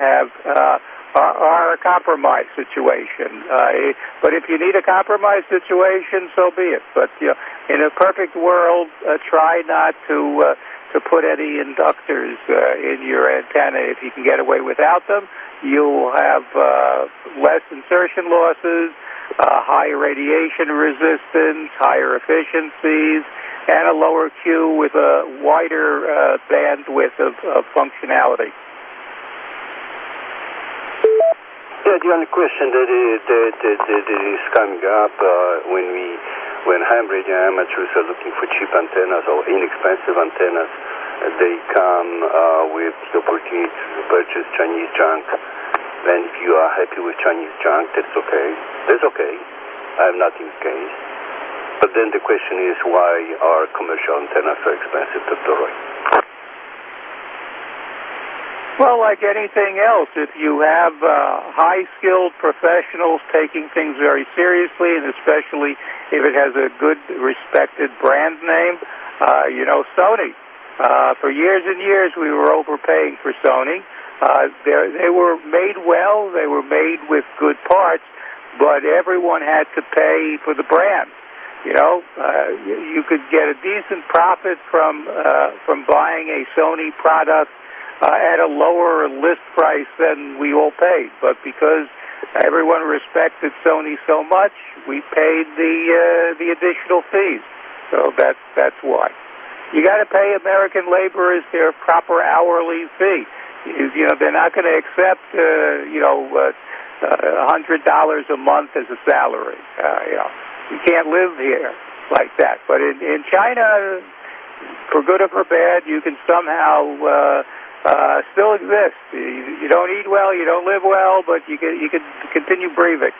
have are a compromise situation. But if you need a compromise situation, so be it. But in a perfect world, try not to put any inductors in your antenna. If you can get away without them, you'll have less insertion losses, higher radiation resistance, higher efficiencies, and a lower Q with a wider bandwidth of functionality. Yeah, the only question that is coming up when ham radio amateurs are looking for cheap antennas or inexpensive antennas, they come with the opportunity to purchase Chinese junk. And if you are happy with Chinese junk, that's okay. That's okay. I have nothing against. But then the question is, why are commercial antennas so expensive, Dr. Roy? Well, like anything else, if you have high-skilled professionals taking things very seriously, and especially if it has a good, respected brand name, Sony. For years and years, we were overpaying for Sony. They were made well. They were made with good parts, but everyone had to pay for the brand. You could get a decent profit from buying a Sony product at a lower list price than we all paid. But because everyone respected Sony so much, we paid the additional fees. So that's why. You got to pay American laborers their proper hourly fee. They're not going to accept $100 a month as a salary. You can't live here like that. But in China, for good or for bad, you can somehow still exist. You don't eat well, you don't live well, but you can continue breathing.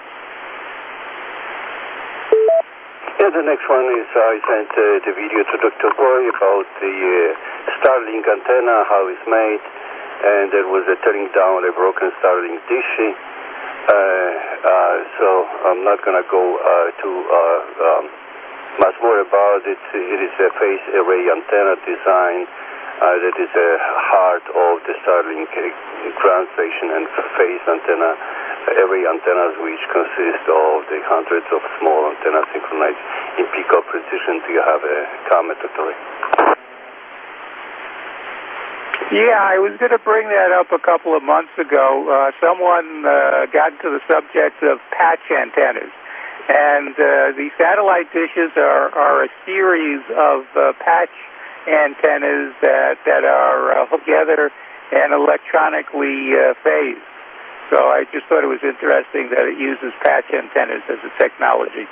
Yeah, the next one is I sent the video to Dr. Roy about the Starlink antenna, how it's made, and there was a tearing down a broken Starlink dish. So I'm not going to go much more about it. It is a phase array antenna design that is a heart of the Starlink ground station and phase antenna array antennas, which consist of the hundreds of small antennas synchronized in peak of precision. Do you have a comment, Dr. Ray? Yeah, I was going to bring that up a couple of months ago. Someone got into the subject of patch antennas. And the satellite dishes are a series of patch antennas that are together and electronically phased. So I just thought it was interesting that it uses patch antennas as a technology.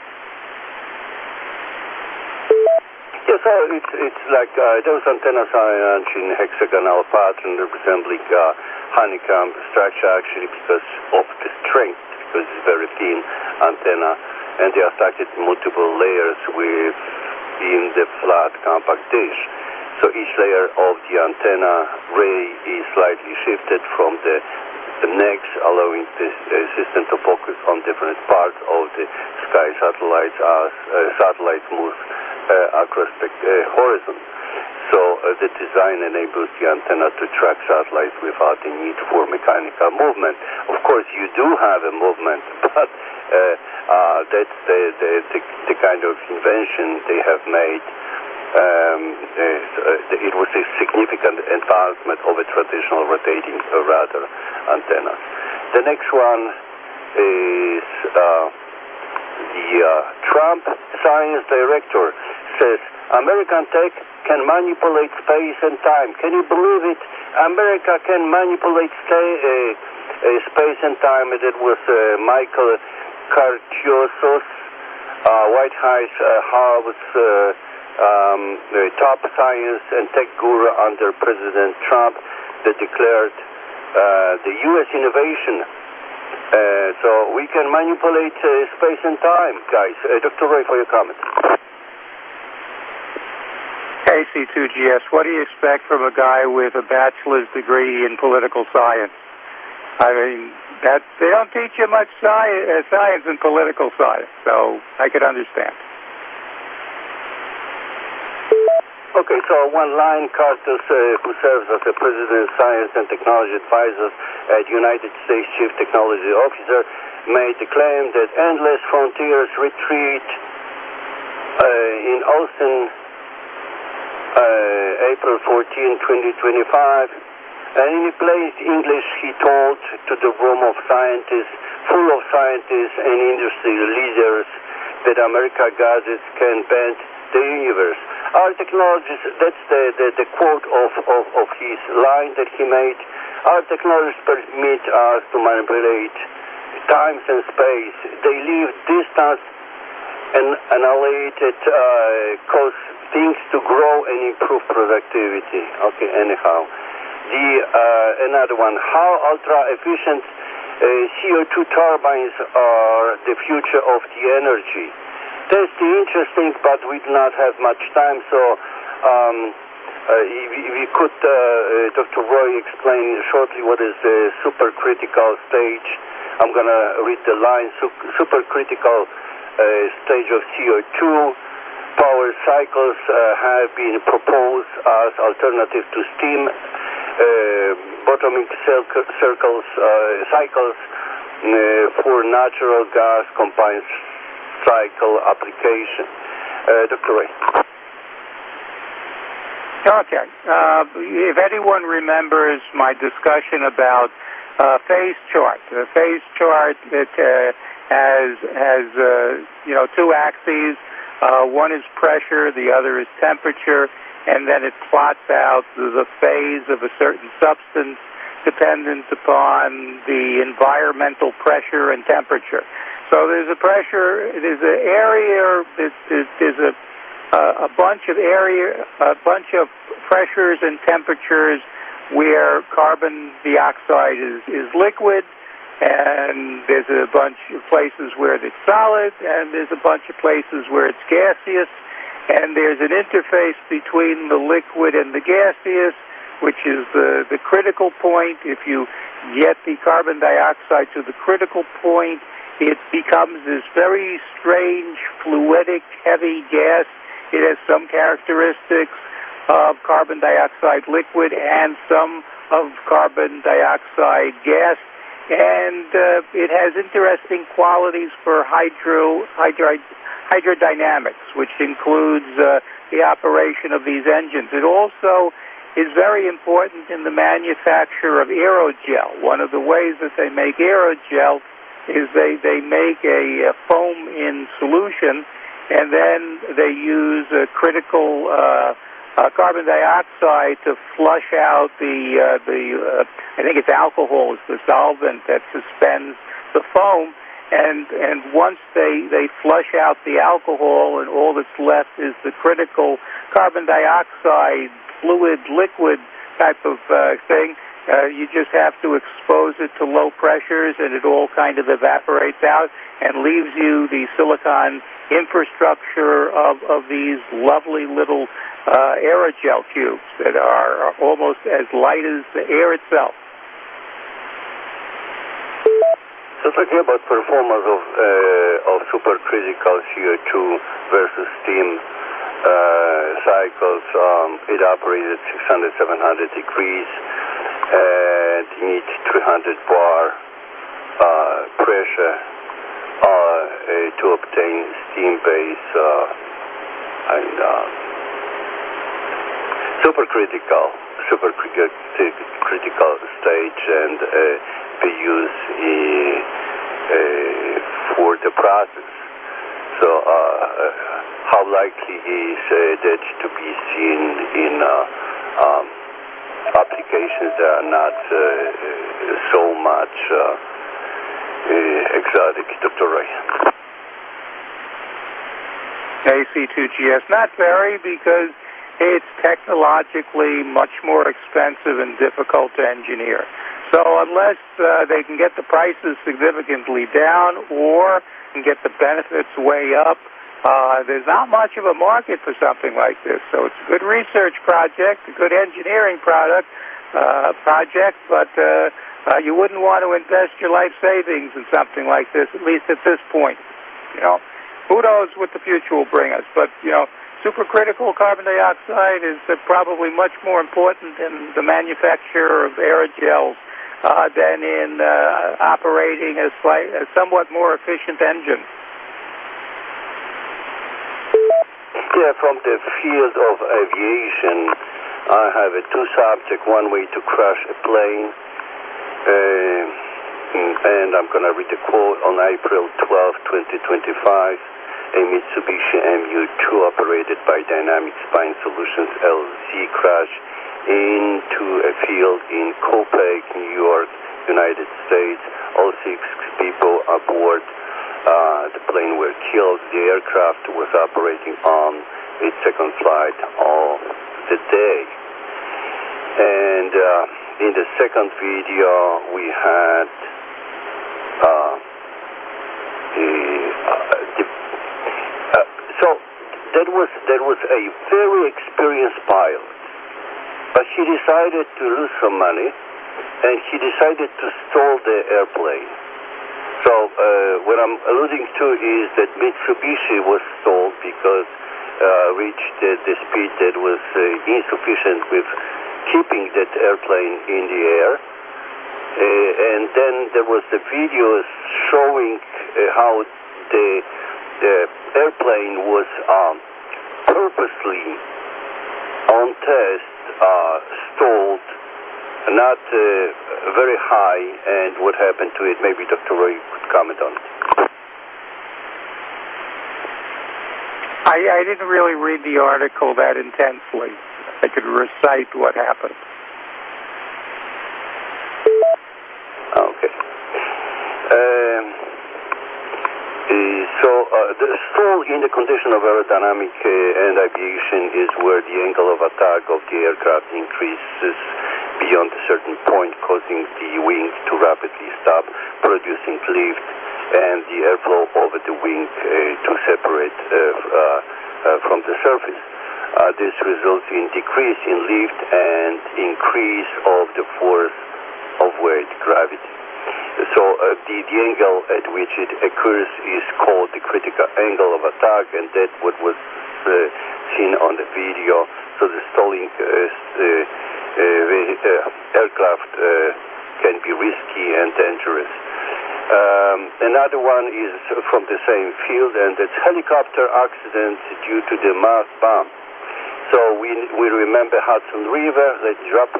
Yes, so it's like those antennas are in hexagonal pattern resembling honeycomb structure actually because of the strength, because it's very thin antenna, and they are stacked in multiple layers within the flat compact dish. So each layer of the antenna ray is slightly shifted from the next, allowing the system to focus on different parts of the sky satellites as satellites move across the horizon. So the design enables the antenna to track satellites without the need for mechanical movement. Of course, you do have a movement, but that's the kind of invention they have made. It was a significant advancement of a traditional rotating radar antenna. The next one is the Trump science director says American tech can manipulate space and time. Can you believe it? America can manipulate space and time. That was Michael Cartiosos, White House top science and tech guru under President Trump that declared the U.S. innovation. So we can manipulate space and time, guys. Dr. Roy, for your comment. AC2GS, what do you expect from a guy with a bachelor's degree in political science? I mean, they don't teach you much science in political science, so I could understand. Okay, so one line, Carter, who serves as the President's Science and Technology Advisor at United States Chief Technology Officer, made the claim that Endless Frontiers retreat in Austin, April 14, 2025, and in a place English, he told, to the room of scientists, full of scientists and industry leaders, that America gadgets can bend the universe. Our technologies, that's the quote of his line that he made, our technologies permit us to manipulate times and space. They leave distance and annihilate it, cause things to grow and improve productivity. Okay, anyhow. Another one, how ultra-efficient CO2 turbines are the future of the energy. That's interesting, but we do not have much time, so if you could, Dr. Roy, explain shortly what is the supercritical stage. I'm going to read the line. Supercritical stage of CO2 power cycles have been proposed as alternative to steam bottoming cycles for natural gas combined cycle application. Dr. Ray. Okay. If anyone remembers my discussion about phase chart, the phase chart that has two axes. One is pressure, the other is temperature, and then it plots out the phase of a certain substance dependent upon the environmental pressure and temperature. So there's a pressure, there's an area, there's a bunch of pressures and temperatures where carbon dioxide is liquid, and there's a bunch of places where it's solid, and there's a bunch of places where it's gaseous, and there's an interface between the liquid and the gaseous, which is the critical point. If you get the carbon dioxide to the critical point, it becomes this very strange, fluidic, heavy gas. It has some characteristics of carbon dioxide liquid and some of carbon dioxide gas, and it has interesting qualities for hydrodynamics, which includes the operation of these engines. It also is very important in the manufacture of aerogel. One of the ways that they make aerogel is they make a foam in solution, and then they use a critical carbon dioxide to flush out I think it's alcohol is the solvent that suspends the foam, and once they flush out the alcohol and all that's left is the critical carbon dioxide fluid liquid type of thing, you just have to expose it to low pressures and it all kind of evaporates out and leaves you the silicon infrastructure of these lovely little aerogel cubes that are almost as light as the air itself. So talking about performance of supercritical CO2 versus steam cycles, it operates at 600-700 degrees and needs 300 bar pressure to obtain steam-based and supercritical stage, and be used for the process. So how likely is that to be seen in applications that are not so much exotic, Dr. Ray? AC2GS, not very, because it's technologically much more expensive and difficult to engineer. So unless they can get the prices significantly down or can get the benefits way up, there's not much of a market for something like this. So it's a good research project, a good engineering project, but you wouldn't want to invest your life savings in something like this, at least at this point. Who knows what the future will bring us? But, supercritical carbon dioxide is probably much more important in the manufacture of aerogels than in operating a somewhat more efficient engine. Yeah, from the field of aviation, I have two subjects. One way to crash a plane, and I'm going to read the quote. On April 12, 2025, a Mitsubishi MU-2 operated by Dynamic Spine Solutions LLC crashed into a field in Copiague, New York, United States. All 6 people aboard the plane were killed. The aircraft was operating on its second flight of the day. And in the second video, we had so that was a very experienced pilot, but he decided to lose some money, and he decided to stall the airplane. So what I'm alluding to is that Mitsubishi was stalled because reached the speed that was insufficient with keeping that airplane in the air. And then there was the videos showing how the airplane was purposely on test stalled, not very high, and what happened to it. Maybe Dr. Roy could comment on it. I didn't really read the article that intensely. I could recite what happened. Okay. The stall in the condition of aerodynamic and aviation is where the angle of attack of the aircraft increases beyond a certain point, causing the wing to rapidly stop producing lift and the airflow over the wing to separate from the surface. This results in decrease in lift and increase of the force of weight, gravity. So the angle at which it occurs is called the critical angle of attack, and that's what was seen on the video. So the stalling aircraft can be risky and dangerous. Another one is from the same field, and it's helicopter accident due to the mass bomb. So we remember Hudson River. Let's drop.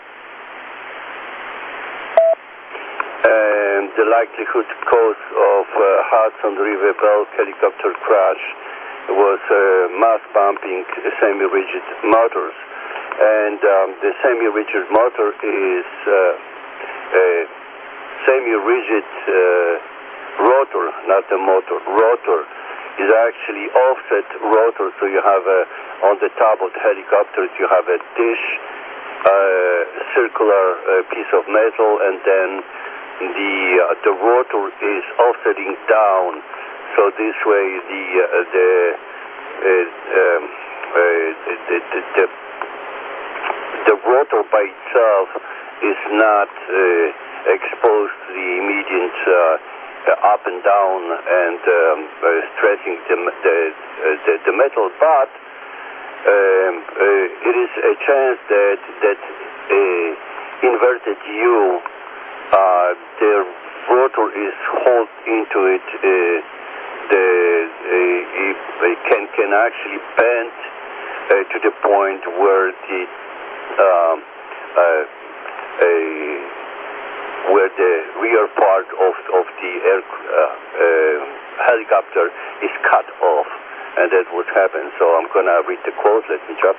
And the likelihood cause of Hudson River Bell helicopter crash was mass bumping semi-rigid motors. And the semi-rigid motor is a semi-rigid rotor, not a motor. Rotor is actually offset rotor, so you have on the top of the helicopters you have a dish, circular piece of metal, and then the rotor is offsetting down, so this way the rotor by itself is not exposed to the immediate up and down and stressing the metal, but it is a chance that inverted U, the rotor is hauled into it, it can actually bend to the point where the rear part of the helicopter is cut off, and that's what happened. So I'm going to read the quote. Let me drop.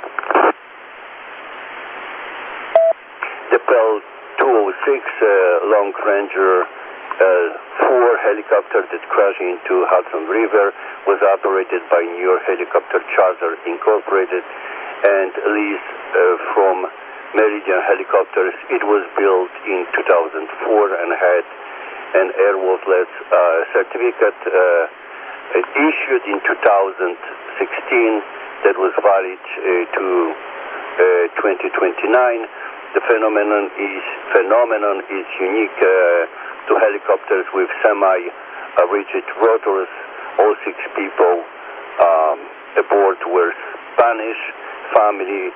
The Bell 206 Long Ranger 4 helicopter that crashed into Hudson River was operated by New York Helicopter Charter Incorporated and leased from Meridian Helicopters. It was built in 2004 and had an airworthiness certificate issued in 2016 that was valid to 2029. The phenomenon is unique to helicopters with semi-rigid rotors. All 6 people aboard were Spanish family,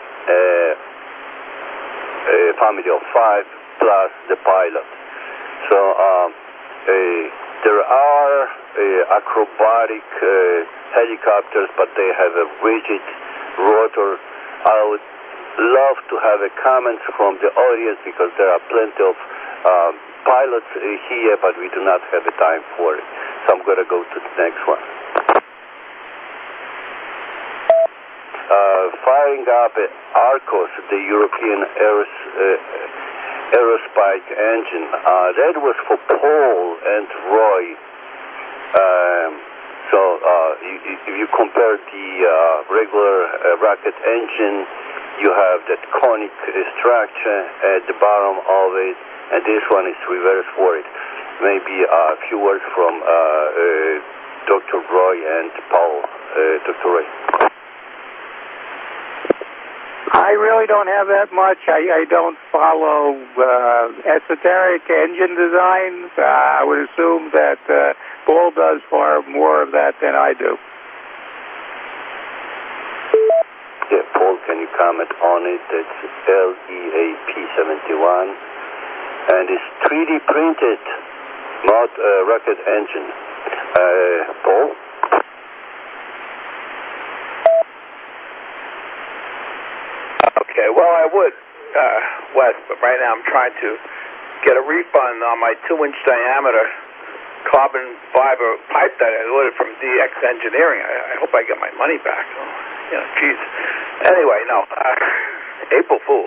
family of 5 plus the pilot. So there are acrobatic helicopters, but they have a rigid rotor. I would love to have a comments from the audience because there are plenty of pilots here, but we do not have the time for it. So I'm going to go to the next one. Firing up Arcos, the European Aerospike engine. That was for Paul and Roy. If you compare the regular rocket engine, you have that conic structure at the bottom of it, and this one is reverse for it. Maybe a few words from Dr. Roy and Paul. Dr. Roy. I really don't have that much. I don't follow esoteric engine designs. I would assume that Paul does far more of that than I do. Yeah, Paul, can you comment on it? It's LEAP-71, and it's 3D printed, not a rocket engine. Paul? Okay, well, I would, Wes, but right now I'm trying to get a refund on my 2-inch diameter carbon fiber pipe that I ordered from DX Engineering. I hope I get my money back. Geez. Anyway, no. April Fools.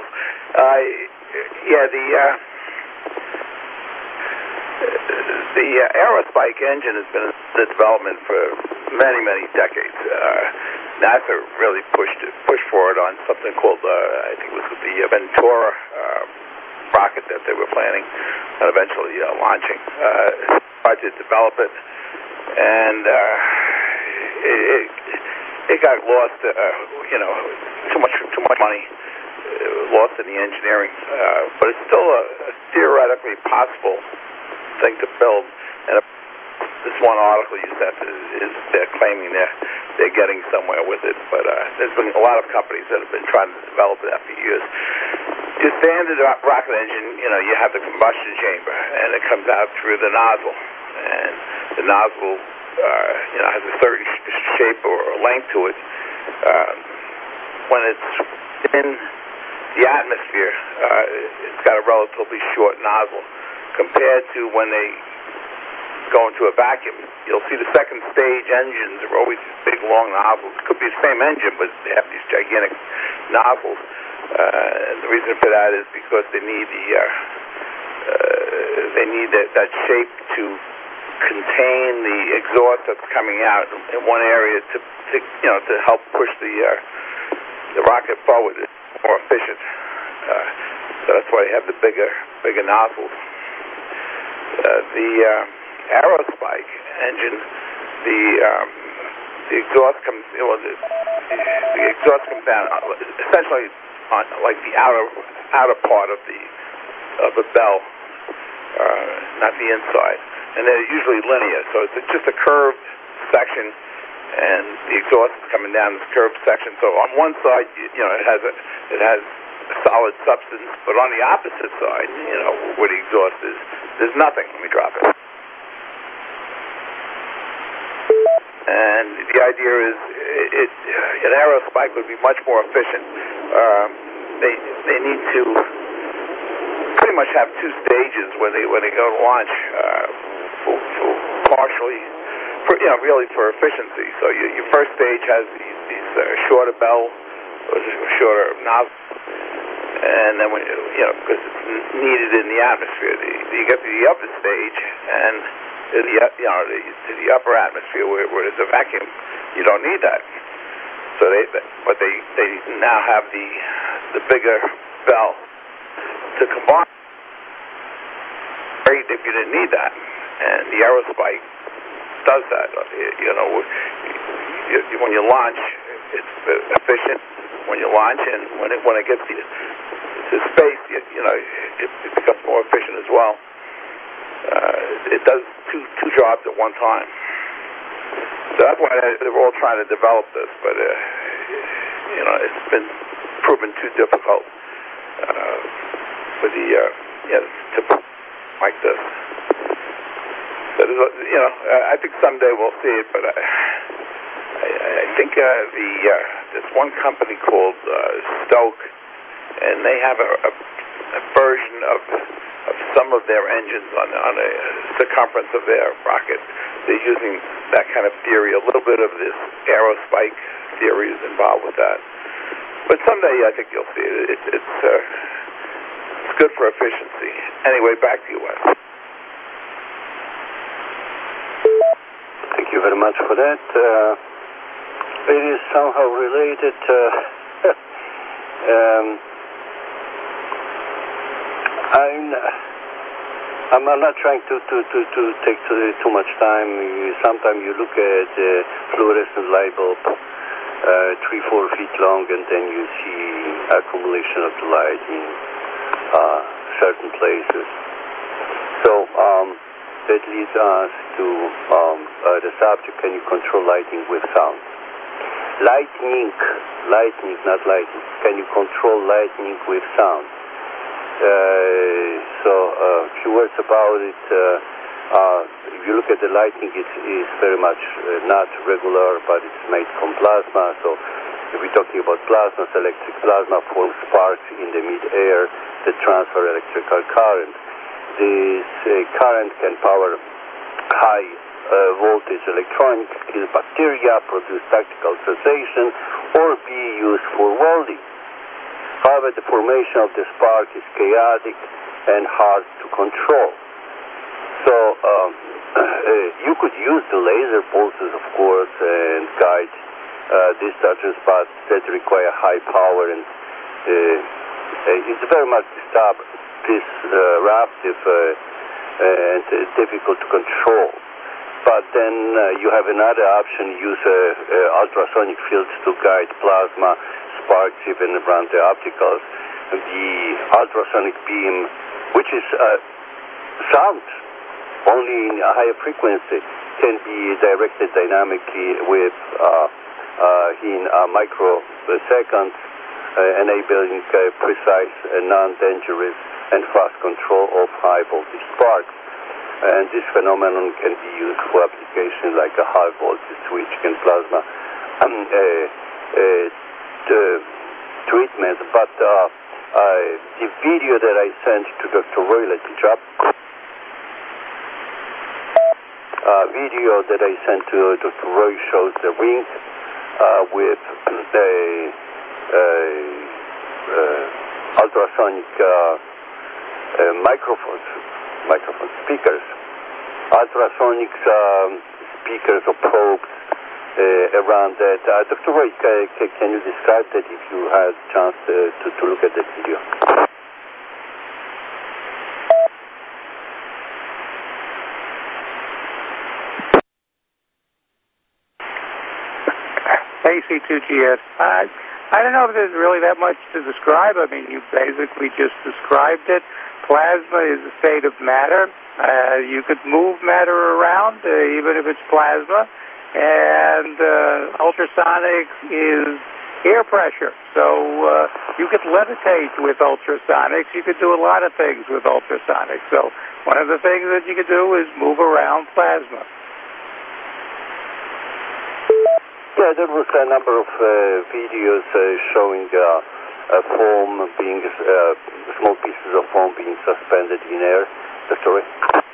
The Aerospike engine has been in the development for many, many decades. NASA really pushed forward on something called, I think it was the Ventura rocket that they were planning and eventually launching. Tried to develop it, and it got lost. Too much money lost in the engineering, but it's still a theoretically possible thing to build. And this one article you sent is they're claiming they're getting somewhere with it, but there's been a lot of companies that have been trying to develop that for years. Your standard rocket engine, you have the combustion chamber, and it comes out through the nozzle, and the nozzle, has a certain shape or length to it. When it's in the atmosphere, it's got a relatively short nozzle compared to when they go into a vacuum. You'll see the second stage engines are always big, long nozzles. It could be the same engine, but they have these gigantic nozzles. And the reason for that is because they need that shape to contain the exhaust that's coming out in one area to help push the rocket forward. It's more efficient. So that's why you have the bigger nozzles. The Aerospike engine, the exhaust comes the exhaust comes down essentially on like the outer part of the bell, not the inside, and they're usually linear. So it's just a curved section, and the exhaust is coming down this curved section. So on one side, it has a solid substance, but on the opposite side, where the exhaust is, there's nothing. Let me drop it. And the idea is an Aerospike would be much more efficient. They need to pretty much have 2 stages when they go to launch, really for efficiency. So your first stage has these shorter bell, or shorter nozzle, and then because it's needed in the atmosphere, you get to the upper stage and to the upper atmosphere where there's a vacuum, you don't need that. So they now have the bigger bell to combine. Great if you didn't need that, and the Aerospike does that. When you launch, it's efficient when you launch, and when it gets to space, it becomes more efficient as well. It does two jobs at one time. So that's why they're all trying to develop this. But it's been proven too difficult for the to like this. But I think someday we'll see it. But I think there's one company called Stoke, and they have a version of some of their engines on a circumference of their rocket. They're using that kind of theory. A little bit of this aerospike theory is involved with that. But someday I think you'll see it. It's good for efficiency. Anyway, back to you, Wes. Thank you very much for that. It is somehow related. I'm not trying to take too much time. Sometimes you look at fluorescent light bulb, 3-4 feet long, and then you see accumulation of the light in certain places. So that leads us to the subject: can you control lighting with sound? Lightning, not lighting. Can you control lightning with sound? So a few words about it. If you look at the lightning, it is very much not regular, but it's made from plasma. So if we're talking about plasma, electric plasma forms sparks in the mid-air that transfer electrical current. This current can power high voltage electronics, kill bacteria, produce tactical sensation, or be used for welding. However, the formation of the spark is chaotic and hard to control. So you could use the laser pulses, of course, and guide discharges, but that require high power, and it's very much disruptive and difficult to control. But then you have another option: use ultrasonic fields to guide plasma sparks even around the opticals. The ultrasonic beam, which is sound only in a higher frequency, can be directed dynamically with in microseconds, enabling precise, non-dangerous, and fast control of high voltage sparks. And this phenomenon can be used for applications like a high voltage switch and plasma treatment. But the video that I sent to Dr. Roy, let me drop. Video that I sent to Dr. Roy shows the ring with ultrasonic microphone speakers, ultrasonic speakers or probes around that. Dr. Roy, can you describe that if you had a chance to look at that video? AC2GS. I don't know if there's really that much to describe. I mean, you basically just described it. Plasma is a state of matter. You could move matter around, even if it's plasma. And ultrasonic is air pressure. So you could levitate with ultrasonics. You could do a lot of things with ultrasonics. So one of the things that you could do is move around plasma. Yeah, there was a number of videos showing foam being, small pieces of foam being suspended in air. Dr. Roy?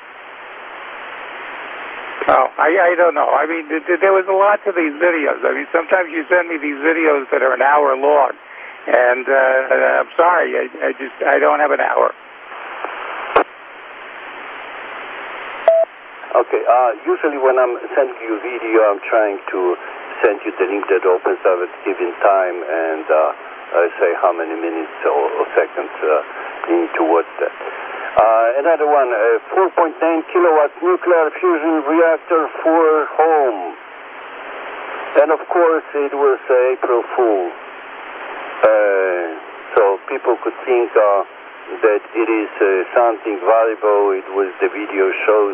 Oh, I don't know. I mean, there was a lot to these videos. I mean, sometimes you send me these videos that are an hour long, and I'm sorry, I don't have an hour. Okay, usually when I'm sending you a video, I'm trying to send you the link that opens up at a given time, and say how many minutes or seconds you need to watch that. Another one, 4.9 kilowatt nuclear fusion reactor for home. And of course it was April Fool. So people could think that it is something valuable. It was, the video shows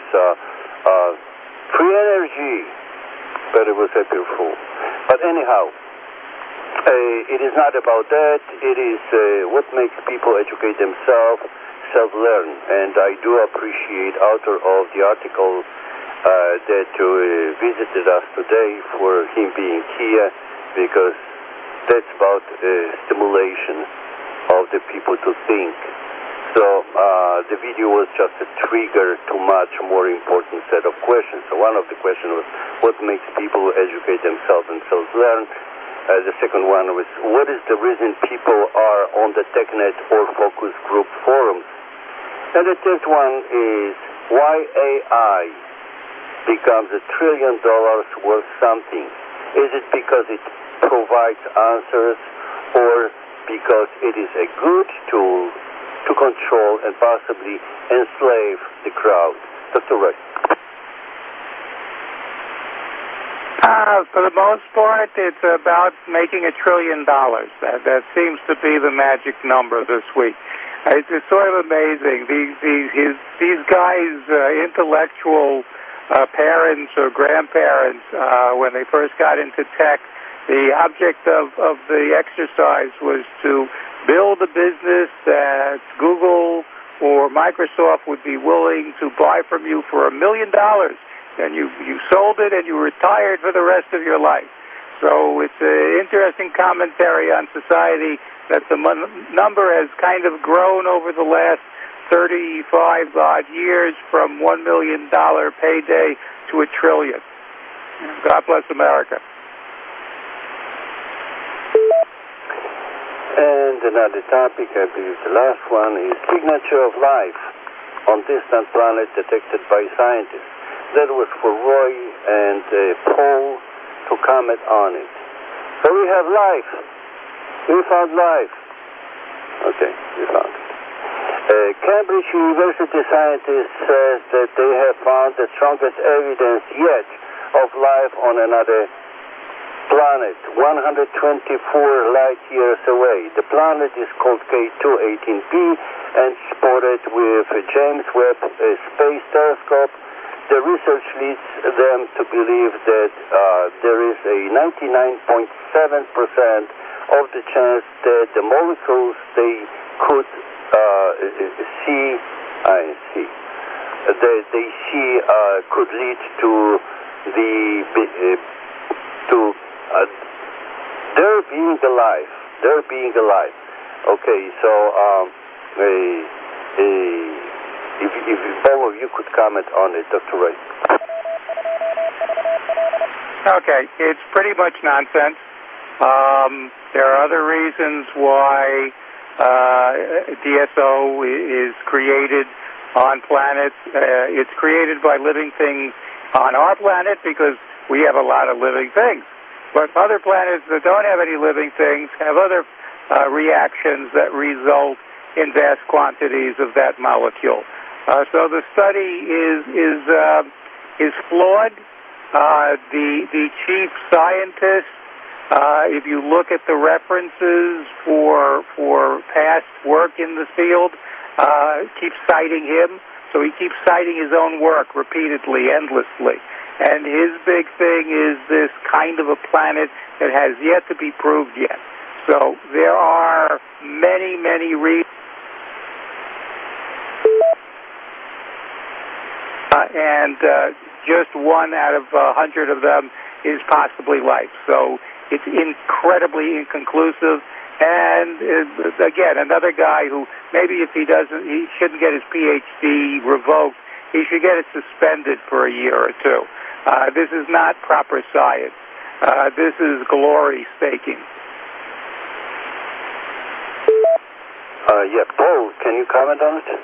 free energy, but it was April Fool. But anyhow, It is not about that. It is what makes people educate themselves, self-learn. And I do appreciate author of the article that visited us today for him being here, because that's about stimulation of the people to think. So the video was just a trigger to much more important set of questions. So one of the questions was, what makes people educate themselves and self-learn? The second one was, what is the reason people are on the TechNet or focus group forums? And the third one is, why AI becomes $1 trillion worth something? Is it because it provides answers, or because it is a good tool to control and possibly enslave the crowd? Dr. Wright. For the most part, it's about making $1 trillion. That seems to be the magic number this week. It's sort of amazing. These guys, intellectual parents or grandparents, when they first got into tech, the object of the exercise was to build a business that Google or Microsoft would be willing to buy from you for $1 million. And you sold it and you retired for the rest of your life. So it's an interesting commentary on society that the number has kind of grown over the last 35-odd years from $1 million payday to $1 trillion. God bless America. And another topic, I believe the last one, is signature of life on distant planet detected by scientists. That was for Roy and Paul to comment on it. So we have life. We found life. Okay, we found it. Cambridge University scientists says that they have found the strongest evidence yet of life on another planet, 124 light years away. The planet is called K2-18b and spotted with a James Webb Space Telescope. The research leads them to believe that there is a 99.7% of the chance that the molecules they could could lead to their being alive. Their being alive. Okay, so if all of you could comment on it, Dr. Wright. Okay, it's pretty much nonsense. There are other reasons why DSO is created on planets. It's created by living things on our planet because we have a lot of living things. But other planets that don't have any living things have other reactions that result in vast quantities of that molecule. So the study is flawed. The chief scientist, if you look at the references for past work in the field, keeps citing him. So he keeps citing his own work repeatedly, endlessly. And his big thing is this kind of a planet that has yet to be proved yet. So there are many, many reasons. And just 1 out of 100 of them is possibly life. So it's incredibly inconclusive. And again, another guy who maybe if he shouldn't get his PhD revoked, he should get it suspended for a year or two. This is not proper science. This is glory staking. Paul, can you comment on it?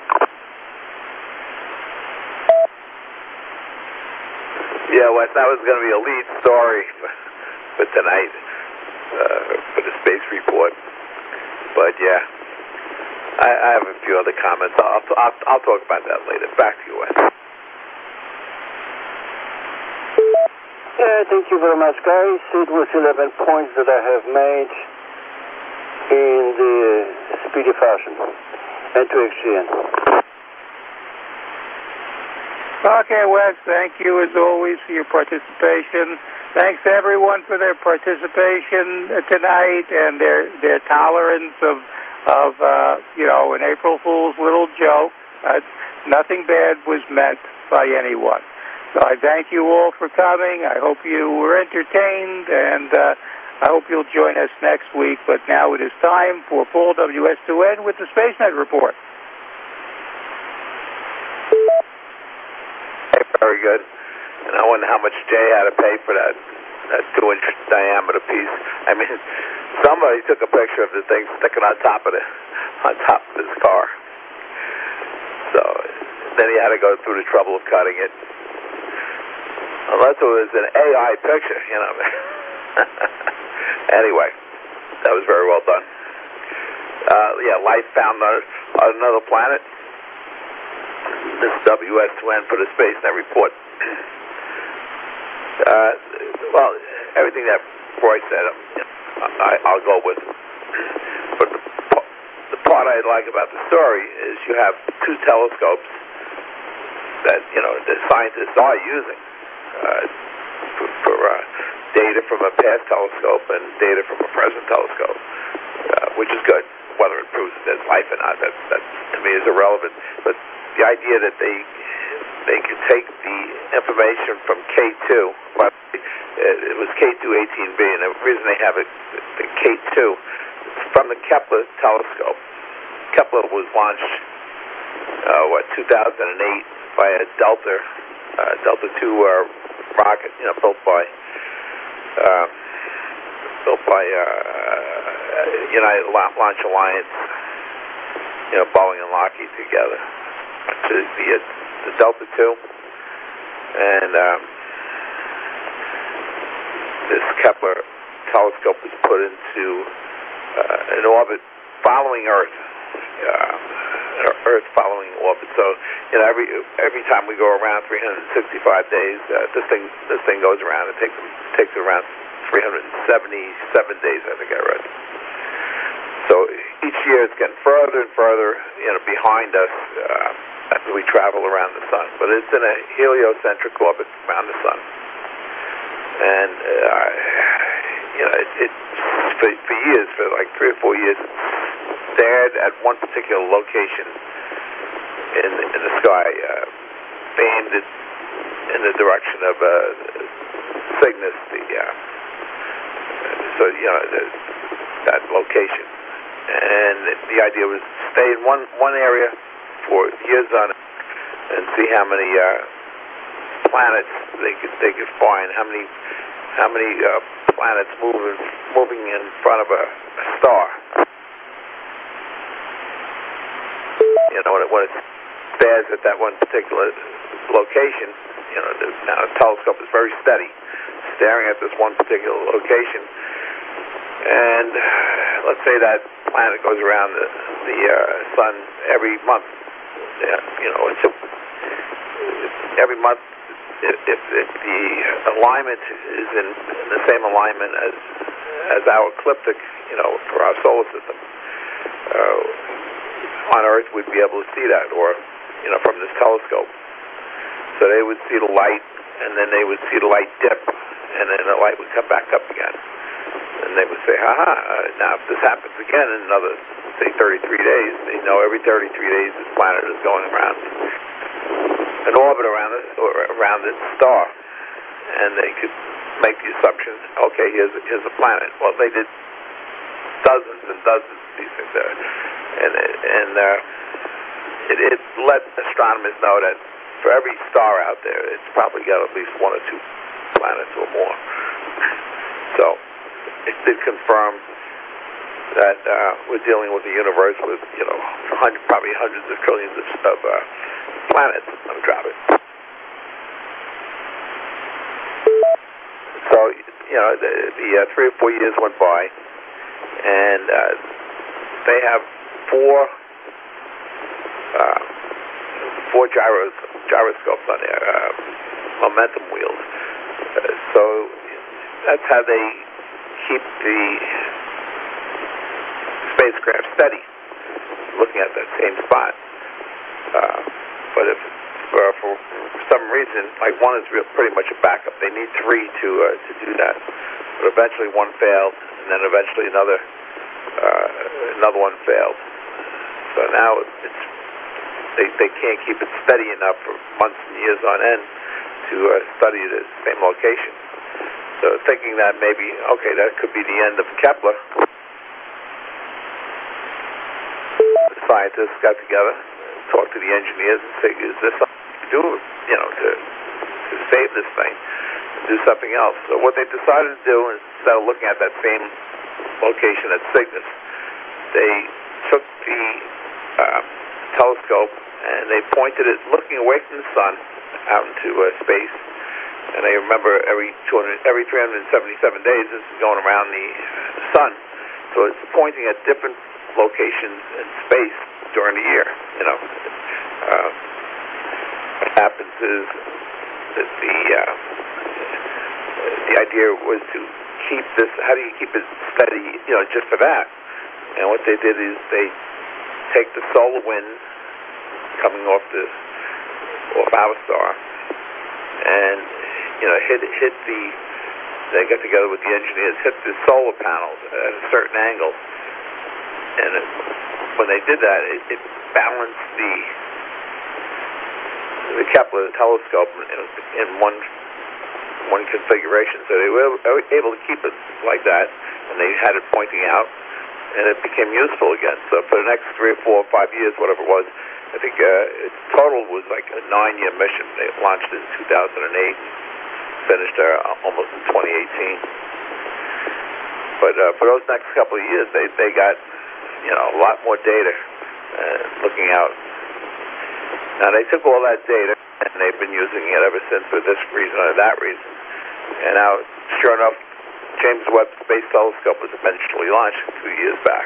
Yeah, well, that was going to be a lead story for tonight, for the space report. But yeah, I have a few other comments. I'll talk about that later. Back to you, Wes. Yeah, thank you very much, guys. It was 11 points that I have made in the speedy fashion and to XGN. Okay, Wes, thank you as always for your participation. Thanks everyone for their participation tonight and their tolerance of an April Fool's little joke. Nothing bad was meant by anyone. So I thank you all for coming. I hope you were entertained, and I hope you'll join us next week. But now it is time for Paul WS2N with the SpaceNet Report. Hey, very good. And I wonder how much Jay had to pay for that 2-inch diameter piece. I mean, somebody took a picture of the thing sticking on top of his car. So then he had to go through the trouble of cutting it. Unless it was an AI picture, Anyway, that was very well done. Life found on another planet. This is WS2N for the SpaceNet Report. Everything that Roy said, I'll go with. But the part I like about the story is you have two telescopes that the scientists are using for data from a past telescope and data from a present telescope, which is good. Whether it proves that there's life or not, that to me is irrelevant. But the idea that they can take the information from K2, it was K2 18b, and the reason they have it, the K2, from the Kepler telescope. Kepler was launched, 2008 by a Delta II rocket, built by United Launch Alliance, Boeing and Lockheed together. To the Delta II, and this Kepler telescope was put into an orbit following Earth. Earth following orbit. So every time we go around 365 days, this thing goes around. It takes around 377 days, I think I read. So each year it's getting further and further, behind us as we travel around the sun. But it's in a heliocentric orbit around the sun, and for years, for like 3 or 4 years, stared at one particular location in the sky, aimed it in the direction of Cygnus, that location. And the idea was to stay in one area for years on and see how many planets they could find, how many planets moving in front of a star. When it stares at that one particular location, now the telescope is very steady, staring at this one particular location. And let's say that planet goes around the sun every month. Every month, if the alignment is in the same alignment as our ecliptic, for our solar system, on Earth we'd be able to see that, or from this telescope. So they would see the light, and then they would see the light dip, and then the light would come back up again. And they would say, now if this happens again in another, say, 33 days, they know every 33 days this planet is going around an orbit around its star. And they could make the assumption, okay, here's a planet. Well, they did dozens and dozens of these things there. And it let astronomers know that for every star out there, it's probably got at least 1 or 2 planets or more. So it did confirm that we're dealing with a universe with, probably hundreds of trillions of planets on top of it. So, the 3 or 4 years went by, and they have four gyroscopes on there, momentum wheels. So that's how they keep the spacecraft steady, looking at that same spot. But if for some reason, like one is pretty much a backup. They need three to do that. But eventually one failed, and then eventually another one failed. So now they can't keep it steady enough for months and years on end to study the same location. So thinking that maybe, okay, that could be the end of Kepler, the scientists got together, talked to the engineers, and said, is there something to do, to save this thing, do something else? So what they decided to do, instead of looking at that same location at Cygnus, they took the telescope and they pointed it looking away from the sun out into space. And I remember every 377 days, this is going around the sun. So it's pointing at different locations in space during the year. What happens is that the idea was to keep this. How do you keep it steady? Just for that. And what they did is they take the solar wind coming off our star, and hit the. They got together with the engineers, hit the solar panels at a certain angle, and when they did that, it balanced the Kepler telescope in one configuration. So they were able to keep it like that, and they had it pointing out, and it became useful again. So for the next 3 or 4 or 5 years, whatever it was, I think its total was like a 9-year mission. They launched in 2008, finished almost in 2018. But for those next couple of years, they got a lot more data looking out. Now they took all that data and they've been using it ever since for this reason or that reason. And now, sure enough, James Webb Space Telescope was eventually launched 2 years back.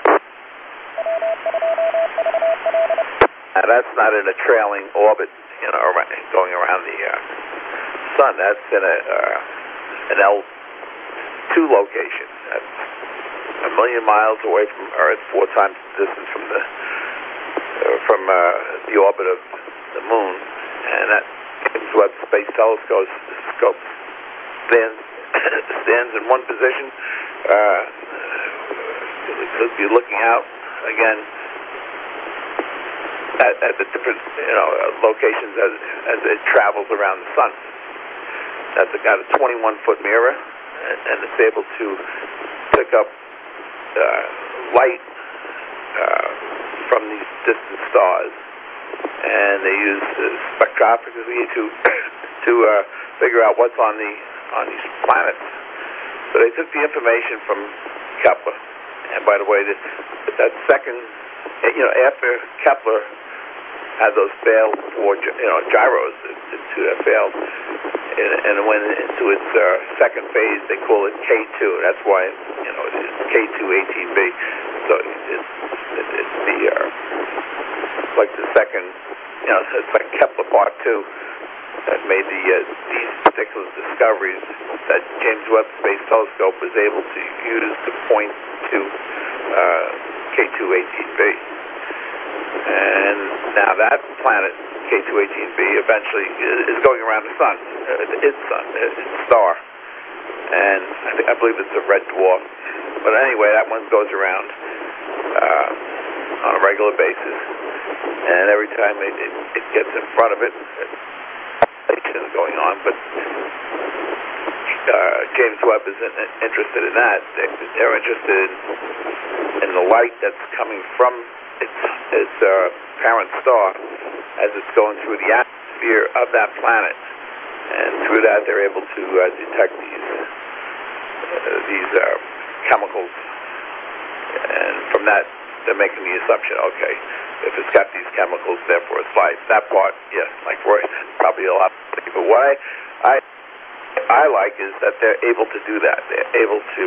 Now that's not in a trailing orbit, going around the sun. That's in an L2 location. That's 1 million miles away from Earth, 4 times the distance from the orbit of the Moon. And that James Webb Space Telescope stands in one position. Could be looking out again at the different locations as it travels around the sun. That's got a 21-foot mirror, and it's able to pick up light from these distant stars, and they use spectroscopy to figure out what's on these planets. So they took the information from Kepler, and by the way, that second, after Kepler had those failed gyros, the two that failed, and it went into its second phase. They call it K2. That's why it is K2-18b. So it's like the second, it's like Kepler Part 2 that made these particular discoveries that James Webb Space Telescope was able to use to point to K2-18b. And now that planet, K2-18b, eventually is going around the sun, its star. And I believe it's a red dwarf. But anyway, that one goes around on a regular basis. And every time it gets in front of it, is going on. But James Webb isn't interested in that. They're interested in the light that's coming from its parent star as it's going through the atmosphere of that planet, and through that they're able to detect these chemicals, and from that they're making the assumption, okay, if it's got these chemicals, therefore it's life. That part, yes, like Roy, probably a lot. But what I like is that they're able to do that. They're able to,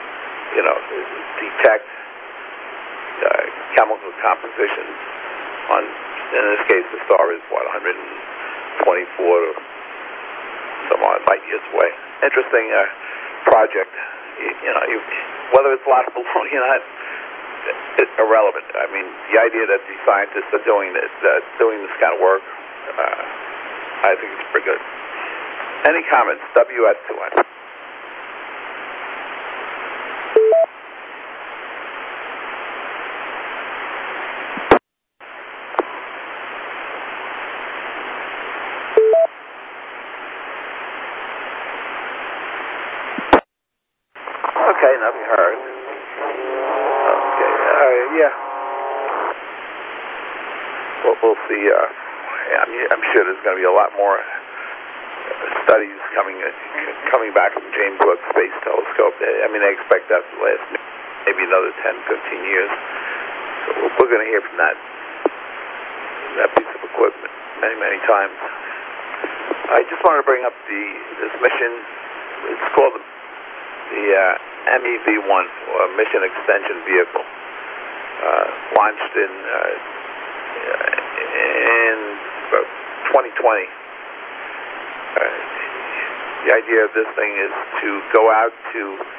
detect chemical compositions on, in this case, the star is 124 to some odd light years away. Interesting project. Whether it's logical or not, it's irrelevant. I mean, the idea that the scientists are doing this kind of work I think it's pretty good. Any comments? WS2N. Okay, nothing heard. Okay, yeah. We'll see. I'm sure there's going to be a lot more studies coming back from James Webb Space Telescope. I mean, they expect that to last maybe another 10, 15 years. So we're going to hear from that piece of equipment many, many times. I just wanted to bring up this mission. It's called the MEV-1, or Mission Extension Vehicle, launched in 2020. The idea of this thing is to go out to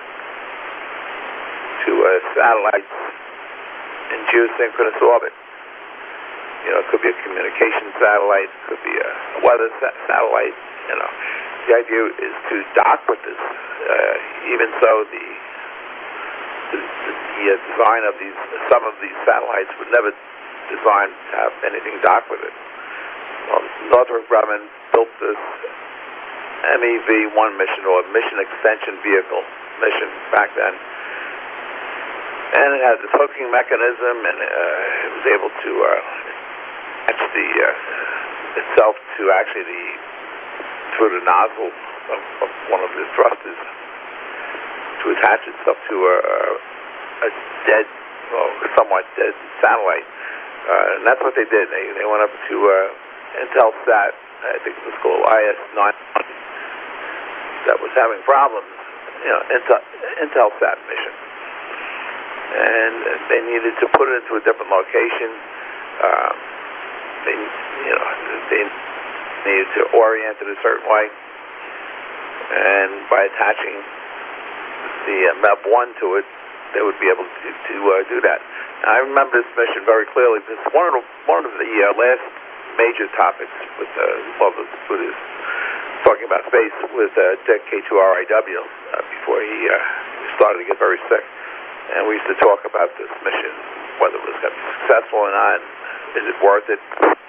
satellites in geosynchronous orbit. You know, it could be a communication satellite, it could be a weather satellite. You know, the idea is to dock with this. Even so, the design of some of these satellites were never designed to have anything dock with it. Well, Northrop Grumman built this MEV-1 mission, or Mission Extension Vehicle mission back then, and it had this hooking mechanism, and it was able to attach itself to through the nozzle of one of the thrusters, to attach itself to a dead, somewhat dead satellite. And that's what they did. They went up to Intelsat, I think it was called IS-9, that was having problems, Intelsat mission. And they needed to put it into a different location. They needed to orient it a certain way. And by attaching the MEV-1 to it, they would be able to do that. Now, I remember this mission very clearly. This is one of the last major topics with talking about space with Dick K2RIW before he started to get very sick. And we used to talk about this mission, whether it was going to be successful or not, is it worth it?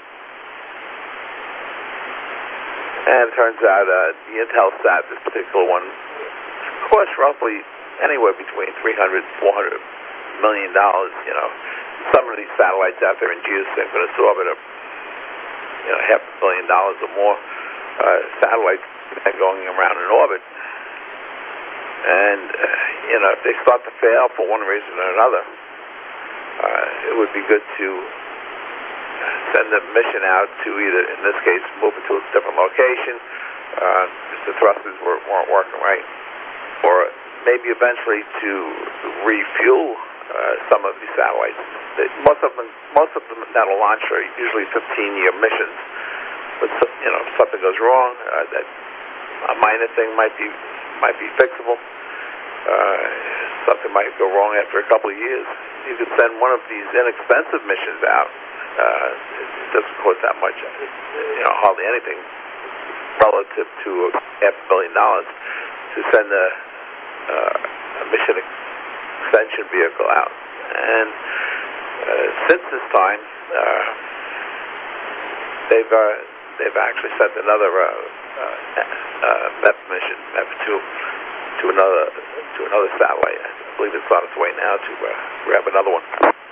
And it turns out the Intelsat, this particular one, cost roughly anywhere between $300 and $400 million. You know, some of these satellites out there in geosynchronous orbit are, $500 million or more satellites going around in orbit. And if they start to fail for one reason or another, it would be good to send a mission out to either, in this case, move it to a different location if the thrusters weren't working right, or maybe eventually to refuel some of these satellites. Most of them that'll launch are usually 15-year missions. But if something goes wrong, that a minor thing might be fixable. Something might go wrong after a couple of years. You could send one of these inexpensive missions out. It doesn't cost that much, hardly anything relative to $500 million to send a mission extension vehicle out. And since this time, they've actually sent another MEV mission, MEV-2, to another satellite. I believe it's on its way now to grab another one.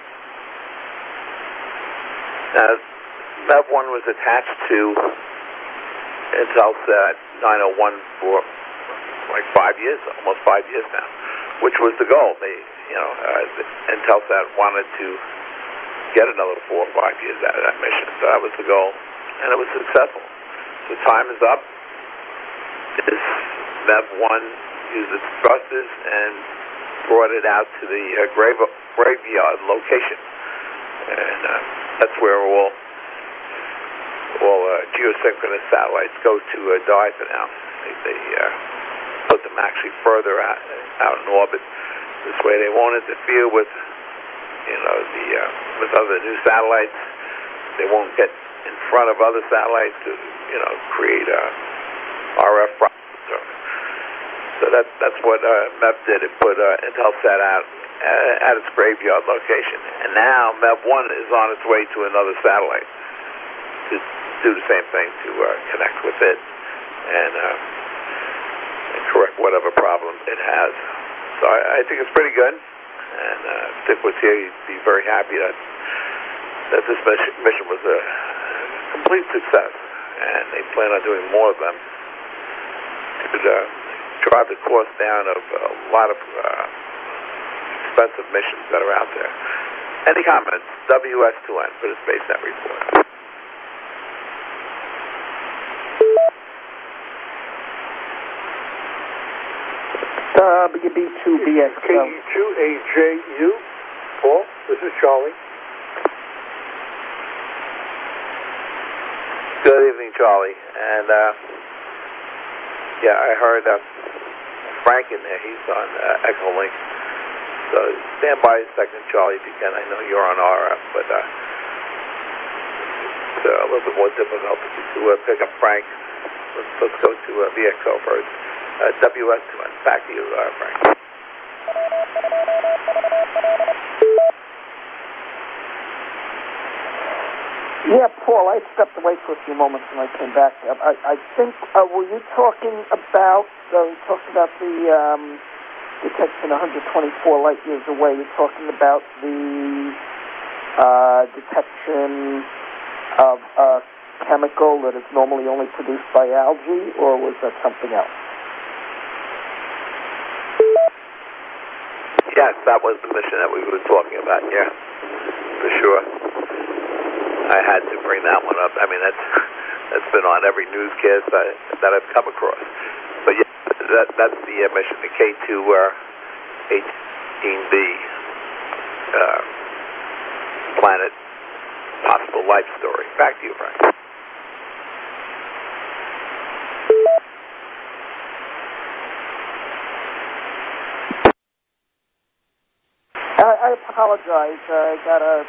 Now, MEV-1 was attached to Intelsat 901 for like 5 years, almost 5 years now, which was the goal. Intelsat wanted to get another 4 or 5 years out of that mission, so that was the goal, and it was successful. So time is up. This MEV-1 used its thrusters and brought it out to the graveyard location, and that's where all geosynchronous satellites go to die for now. They put them actually further out in orbit. This way, they won't interfere with with other new satellites. They won't get in front of other satellites. create RF problems. So that's what MEV did. It put Intelsat out at its graveyard location, and now MEV-1 is on its way to another satellite to do the same thing, to connect with it and correct whatever problem it has. So I think it's pretty good, and Dick was here. He'd be very happy that this mission was a complete success, and they plan on doing more of them to drive the cost down of a lot of expensive missions that are out there. Any comments? WS2N for the SpaceNet report. WB2BX. KE2AJU. Paul, this is Charlie. Good evening, Charlie. And I heard Frank in there. He's on Echolink. So stand by a second, Charlie, if you can. I know you're on RF, but it's a little bit more difficult to pick up Frank. Let's go to VXO first. WS2N. Back to you, Frank. Yeah, Paul, I stepped away for a few moments and I came back. I think, were you talking about, we talked about the detection 124 light years away. You're talking about the detection of a chemical that is normally only produced by algae, or was that something else? Yes, that was the mission that we were talking about, yeah, for sure. I had to bring that one up. I mean, that's been on every newscast that I've come across. But yeah, that's the mission, the K2-18B planet possible life story. Back to you, Frank. I apologize. I got a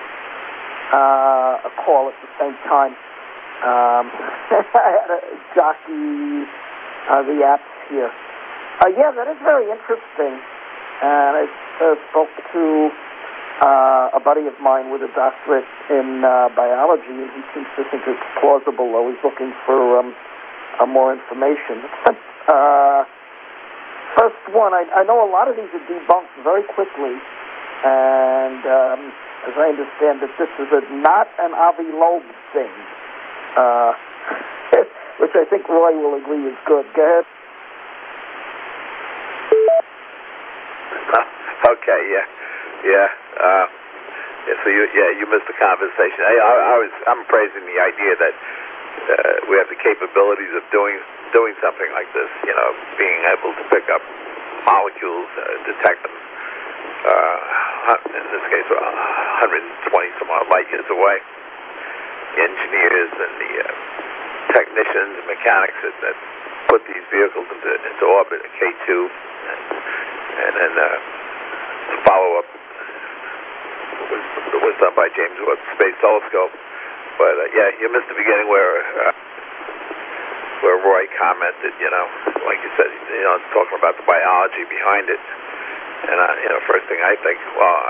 call at the same time. I had a jockey the apps here. Yeah, that is very interesting. And I spoke to a buddy of mine with a doctorate in biology, and he seems to think it's plausible, though he's looking for more information. First one, I know a lot of these are debunked very quickly, and as I understand it, this is not an Avi Loeb thing, which I think Roy will agree is good. Go ahead. Okay, yeah. So you missed the conversation. I'm praising the idea that we have the capabilities of doing something like this. Being able to pick up molecules, detect them. In this case, 120 some odd light years away. The engineers and the technicians and mechanics that put these vehicles into orbit at K2, and then follow up was done by James Webb Space Telescope. But you missed the beginning where Roy commented. Like you said, talking about the biology behind it. And first thing I think,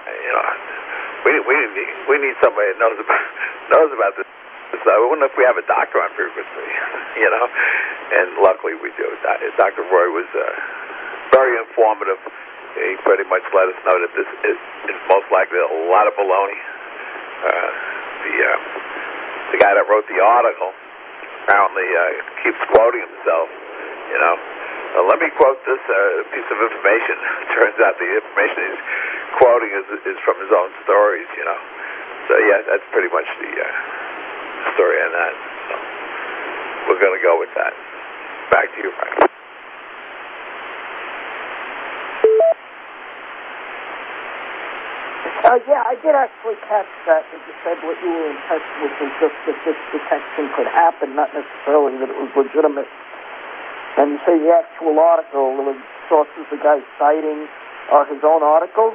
we need somebody that knows about this. So I wonder if we have a doctor on frequency, And luckily we do. Dr. Roy was very informative. He pretty much let us know that this is most likely a lot of baloney. The guy that wrote the article apparently keeps quoting himself. Let me quote this piece of information. It turns out the information he's quoting is from his own stories. So yeah, that's pretty much the story on that. So we're going to go with that. Back to you, Frank. Yeah, I did actually catch that you said what you were in touch with was just that this detection could happen, not necessarily that it was legitimate. And you say the actual article, the sources the guy's citing are his own articles?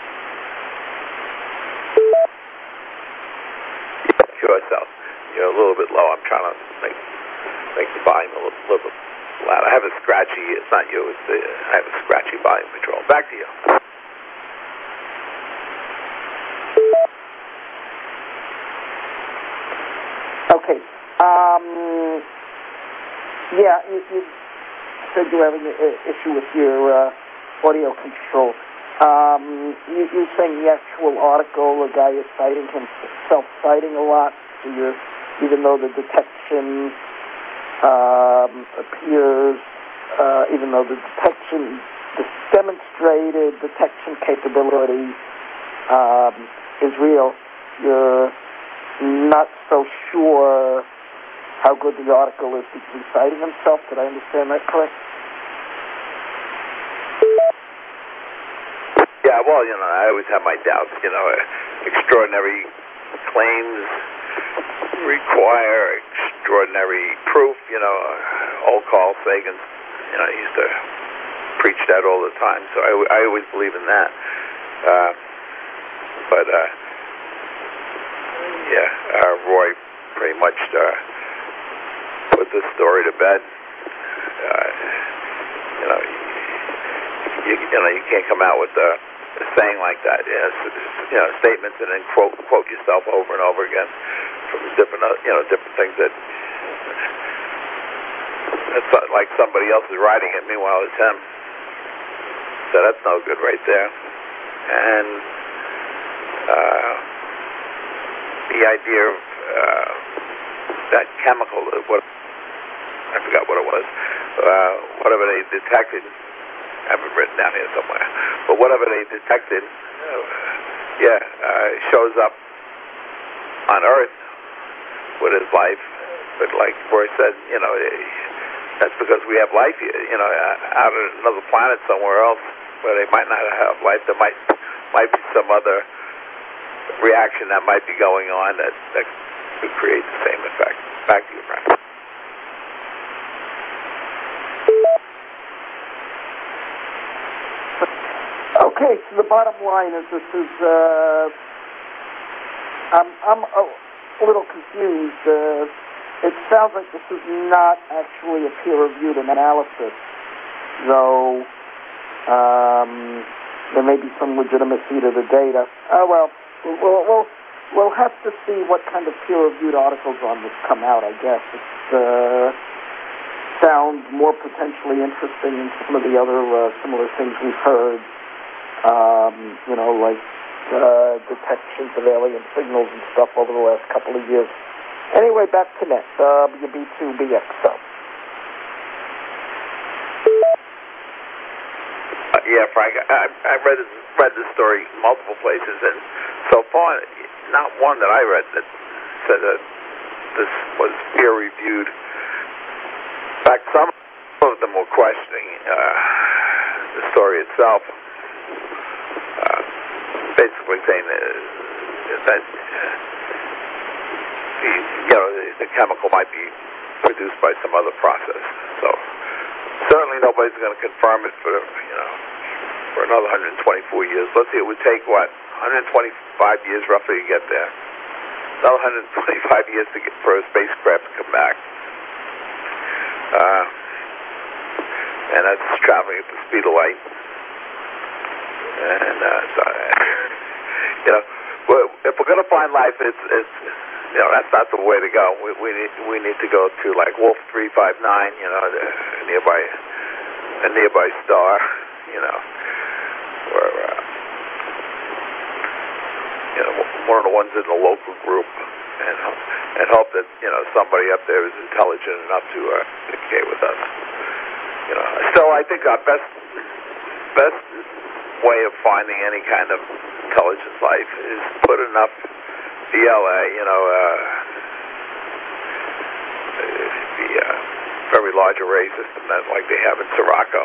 Sure, so. A little little bit low. I'm trying to make the volume a little bit loud. I have a scratchy. It's not you. I have a scratchy volume control. Back to you. Okay. Yeah, you said you're having an issue with your audio control. You're saying the actual article, the guy is citing himself citing a lot, so even though the detection appears, even though the demonstrated detection capability is real, you're not so sure how good the article is because he's citing himself. Did I understand that correct? Yeah, well, I always have my doubts. Extraordinary claims require extraordinary proof. Old Carl Sagan, used to preach that all the time. So I always believe in that. Roy pretty much put this story to bed. You can't come out with a saying like that. Statements and then quote yourself over and over again from different things that it's like somebody else is writing it. Meanwhile, it's him. So that's no good right there. And the idea of that chemical, I forgot what it was. Whatever they detected. I have it written down here somewhere. But whatever they detected, shows up on Earth with his life. But like Roy said, that's because we have life here. Out on another planet somewhere else where they might not have life, there might be some other reaction that might be going on that could create the same effect. Back to you, Frank. Okay, so the bottom line is this is, I'm a little confused. It sounds like this is not actually a peer-reviewed analysis, though there may be some legitimacy to the data. We'll have to see what kind of peer-reviewed articles on this come out, I guess. It sounds more potentially interesting than some of the other similar things we've heard. Like detections of alien signals and stuff over the last couple of years. Anyway, back to next, WB2BXO. Frank, I read this story multiple places, and so far, not one that I read that said that this was peer-reviewed. In fact, some of them were questioning the story itself. Basically saying that the chemical might be produced by some other process. So certainly nobody's going to confirm it for another 124 years. Let's see, it would take 125 years roughly to get there. Another 125 years for a spacecraft to come back. And that's traveling at the speed of light. And if we're going to find life, it's that's not the way to go. We need to go to like Wolf 359, a nearby star, or one of the ones in the local group, and hope that somebody up there is intelligent enough to communicate with us. Still, I think our best way of finding any kind of intelligent life is put enough DLA, the very large array system that like they have in Sirocco,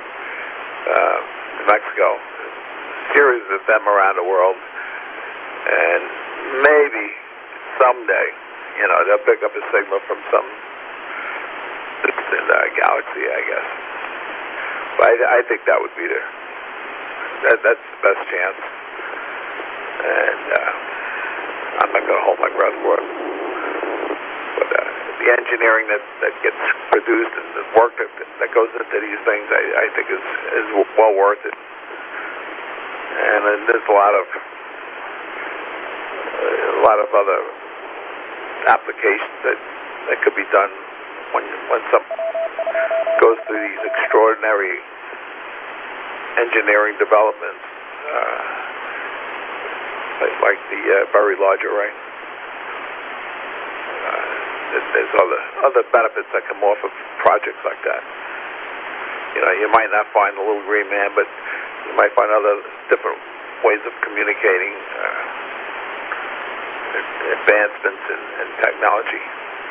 New Mexico, a series of them around the world, and maybe someday, they'll pick up a signal from some distant galaxy, I guess. But I think that would be that's the best chance, and I'm not going to hold my breath for it. But the engineering that gets produced and the work that goes into these things, I think is well worth it. And there's a lot of other applications that could be done when someone goes through these extraordinary engineering developments, like the Very Large Array. There's other benefits that come off of projects like that. You know, you might not find the little green man, but you might find other different ways of communicating. Advancements in technology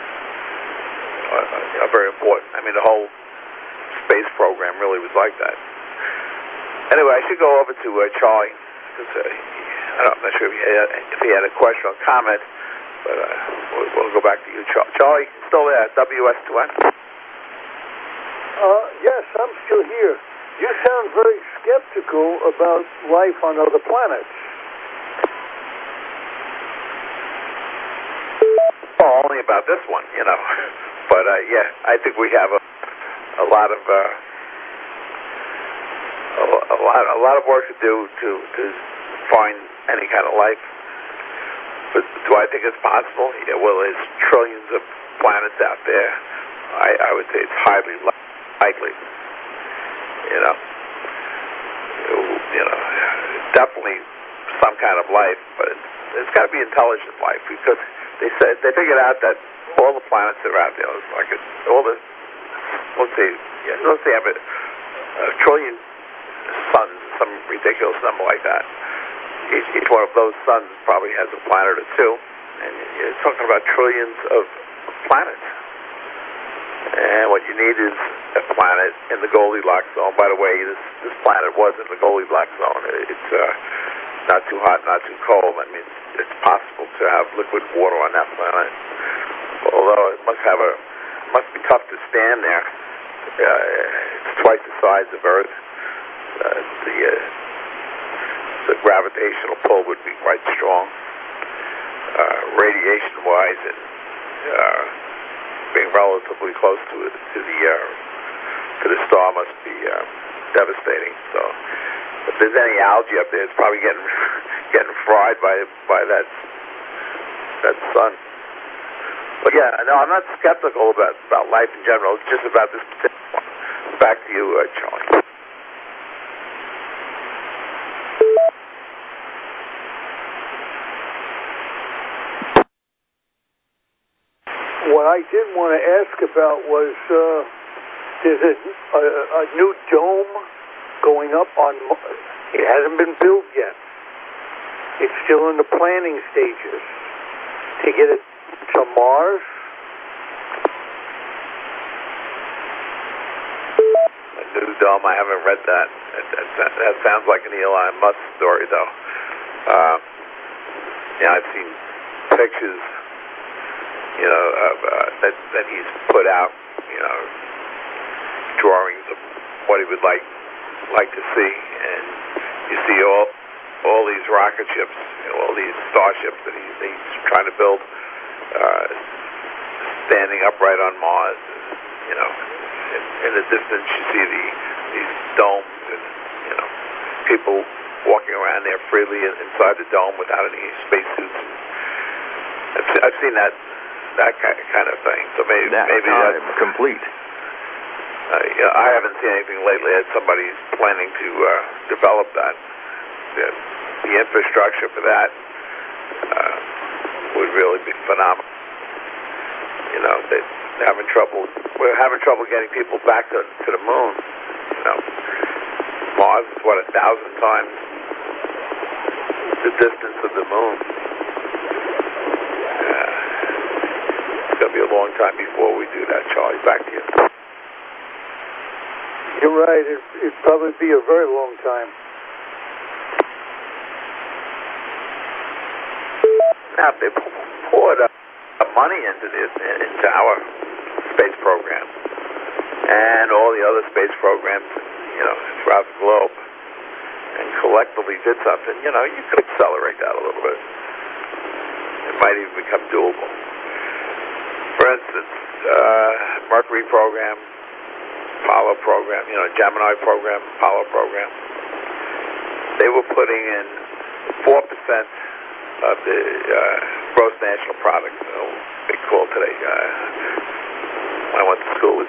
are very important. I mean, the whole space program really was like that. Anyway, I should go over to Charlie, because I'm not sure if he had a question or comment, but we'll go back to you, Charlie. Still there, WS2N? Yes, I'm still here. You sound very skeptical about life on other planets. Well, only about this one, you know. But yeah, I think we have a lot of work to do to find any kind of life. But do I think it's possible? Yeah, well, there's trillions of planets out there. I would say it's highly likely. You know, definitely some kind of life, but it's got to be intelligent life, because they figured out that all the planets that are out there, like let's say have a trillion suns, some ridiculous number like that. Each one of those suns probably has a planet or two, and you're talking about trillions of planets. And what you need is a planet in the Goldilocks zone. By the way, this planet was in the Goldilocks zone. It's not too hot, not too cold. I mean, it's possible to have liquid water on that planet. Although it must be tough to stand there. It's twice the size of Earth. The gravitational pull would be quite strong. Radiation-wise, and being relatively close to the star must be devastating. So, if there's any algae up there, it's probably getting fried by that sun. But yeah, no, I'm not skeptical about life in general. It's just about this particular one. Back to you, Charlie. What I did want to ask about was, there's a new dome going up on Mars. It hasn't been built yet. It's still in the planning stages to get it to Mars. A new dome, I haven't read that. That sounds like an Elon Musk story, though. I've seen pictures, that he's put out, drawings of what he would like to see, and you see all these rocket ships, all these starships that he's trying to build, standing upright on Mars. In the distance you see these domes, and people walking around there freely inside the dome without any spacesuits. I've seen that kind of thing. So maybe that's complete. I haven't seen anything lately. Somebody's planning to develop that. The infrastructure for that would really be phenomenal. We're having trouble getting people back to the moon. Mars is 1,000 times the distance of the moon. It's going to be a long time before we do that, Charlie. Back to you. You're right. It'd probably be a very long time. Now, they poured money into our space program and all the other space programs, throughout the globe, and collectively did something. You could accelerate that a little bit. It might even become doable. For instance, Mercury program, Apollo program, Gemini program, Apollo program, they were putting in 4% of the gross national product. They call today. When I went to school, it was